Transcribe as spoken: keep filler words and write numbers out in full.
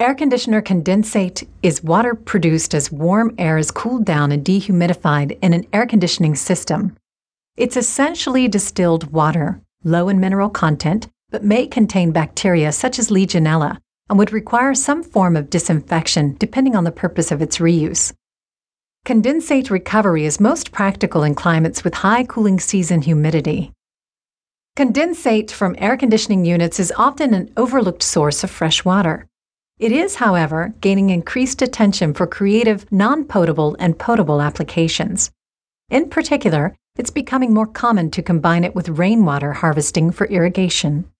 Air conditioner condensate is water produced as warm air is cooled down and dehumidified in an air conditioning system. It's essentially distilled water, low in mineral content, but may contain bacteria such as Legionella and would require some form of disinfection depending on the purpose of its reuse. Condensate recovery is most practical in climates with high cooling season humidity. Condensate from air conditioning units is often an overlooked source of fresh water. It is, however, gaining increased attention for creative, non-potable and potable applications. In particular, it's becoming more common to combine it with rainwater harvesting for irrigation.